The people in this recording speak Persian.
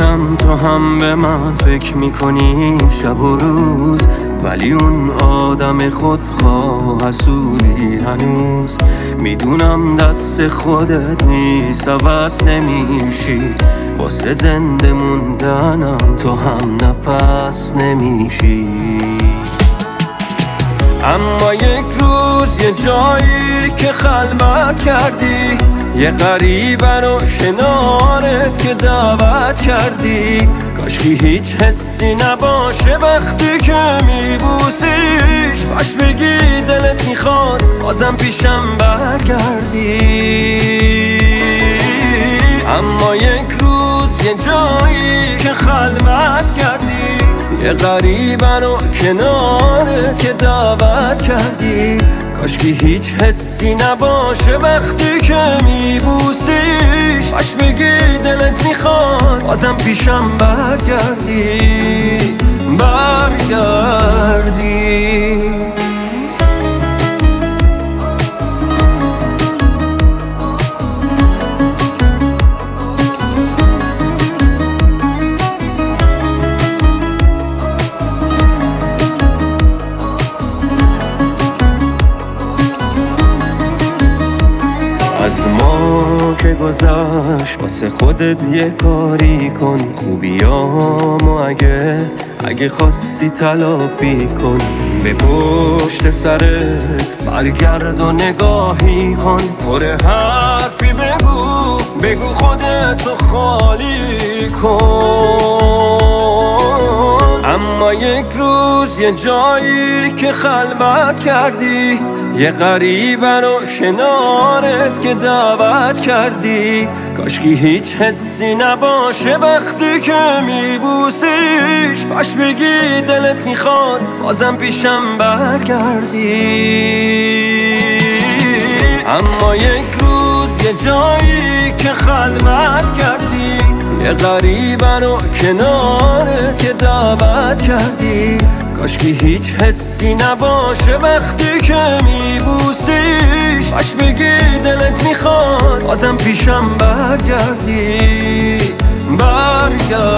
میدونم تو هم به من فکر میکنی شب و روز، ولی اون آدم خودخواه حسودی هنوز. میدونم دست خودت نیست، عوض نمیشی، واسه زنده موندنم تو هم نفس نمیشی. اما یک روز یه جایی که خلوت کردی، یه غریبه رو کنارت که دعوت کردی، کاشکی هیچ حسی نباشه وقتی که میبوسیش، باش بگی دلت میخواد بازم پیشم برگردی. اما یک روز یه جایی که خلوت کردی، یه غریبه رو کنارت که دعوت کردی، کاشکی هیچ حسی نباشه وقتی که میبوسیش، باش بگی دلت میخواد بازم پیشم برگردی. از ما که گذشت واسه خودت یه کاری کن، خوبیامو اگه خواستی تلافی کن. به پشت سرت برگرد و نگاهی کن، پر حرفی بگو خودتو خالی کن. اما یک روز یه جایی که خلوت کردی، یه غریبه رو کنارت که دعوت کردی، کاشکی هیچ حسی نباشه وقتی که میبوسیش، باش بگی دلت میخواد بازم پیشم برگردی. اما یک روز یه جایی که خلوت کردی، یه غریبه رو کنارت که دعوت کردی، کاشکی هیچ حسی نباشه وقتی که میبوسیش، باش بگی دلت میخواد بازم پیشم برگردی.